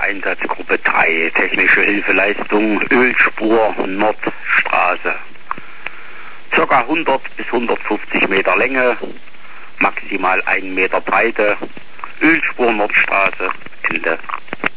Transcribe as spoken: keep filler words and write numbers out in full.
Einsatzgruppe drei, technische Hilfeleistung, Ölspur, Nordstraße. Circa hundert bis hundertfünfzig Meter Länge, maximal ein Meter Breite, Ölspur, Nordstraße, Ende.